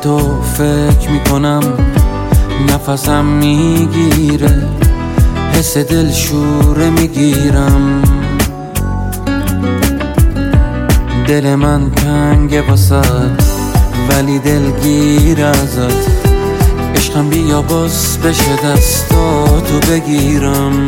تو فکر میکنم نفسم میگیره، حس دل شوره میگیرم. دل من تنگه واسد ولی دلگیر ازت، عشقم بیا باز بشه دستاتو بگیرم.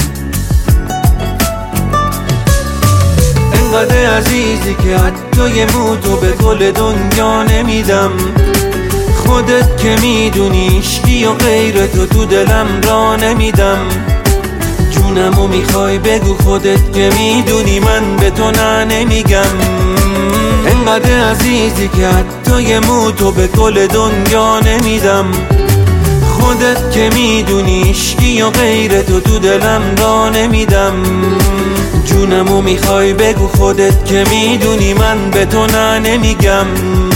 انقدر عزیزی که حتی یه موتو به گل دنیا نمیدم. خودت که میدونی عشقی و غیر تو دلم را نمیدم. جونمو میخوای بگو خودت که میدونی من به تو نه نمیگم. انقدر عزیزی که حتی یه موتو به گل دنیا نمیدم. خودت که میدونی عشقی و غیر تو دلم را نمیدم. جونمو میخوای بگو خودت که میدونی من به تو نه نمیگم.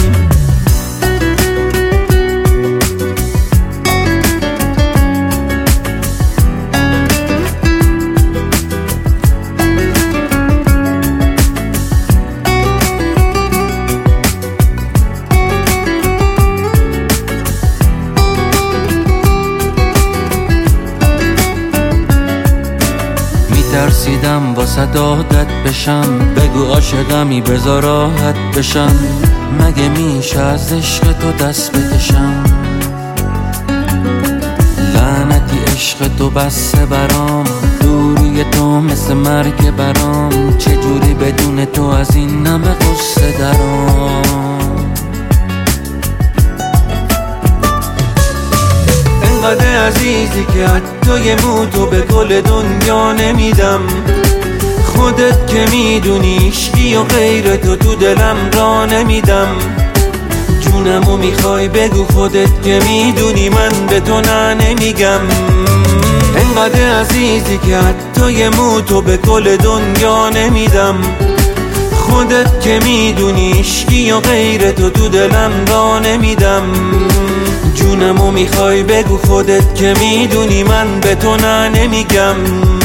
ترسیدم واسه عادت بشم، بگو عاشقمی بذار راحت بشم. مگه میشه از عشق تو دست بکشم؟ لعنتی عشق تو بسه برام، دوری تو مثل مرگ برام. چجوری بدون تو از این نمه قصه درام؟ انقدر عزیزی که حتی یه موتو به گل دنیا نمیدم. خودت که میدونی عشقی و غیر تو دلم را نمیدم. جونمو میخوای بگو خودت که میدونی من به تو نه نمیگم. انقدر عزیزی که حتی یه موتو به گل دنیا نمیدم. خودت که میدونی عشقی و غیر تو دلم را نمیدم. جونمو میخوای بگو خودت که میدونی من به تو نه نمیگم.